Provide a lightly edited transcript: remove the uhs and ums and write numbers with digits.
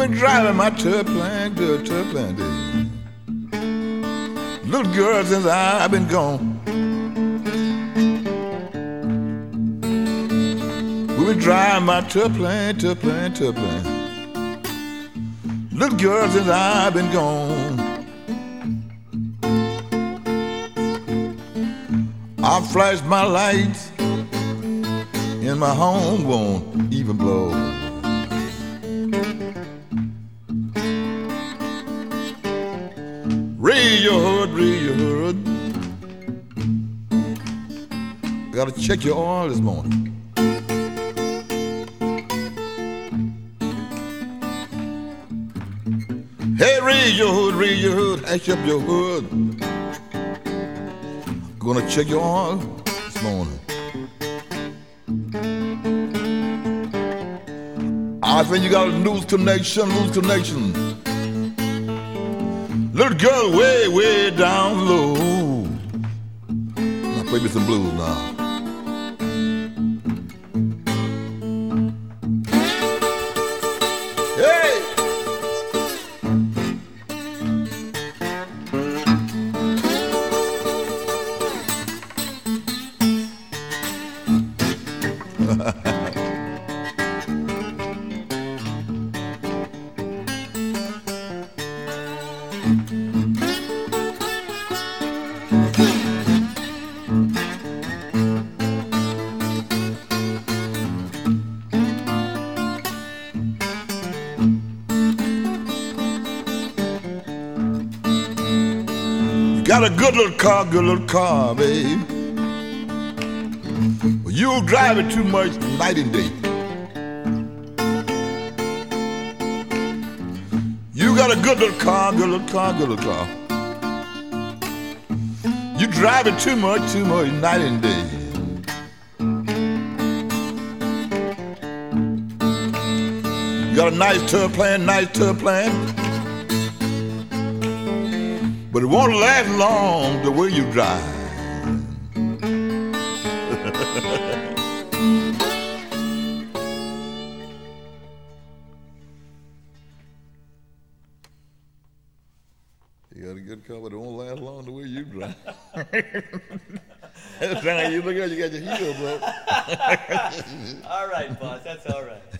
been driving my turplan, day. Little girl, since I've been gone. We've been driving my turplan. Little girl, since I've been gone. I flashed my lights and my home won't even blow. Raise your hood. Gotta check your oil this morning. Hey, raise your hood, hash up your hood. Gonna check your oil this morning. I think you got a news connection. Little girl way down low. Now play me some blues now. Hey! Got a good little car, babe. Well, you drive it too much night and day. You got a good little car. You drive it too much night and day. You got a nice turplan. But it won't last long the way you drive. You got a good car, but it won't last long the way you drive. Every time you look at it, you got your heel, bro. All right, boss, that's all right.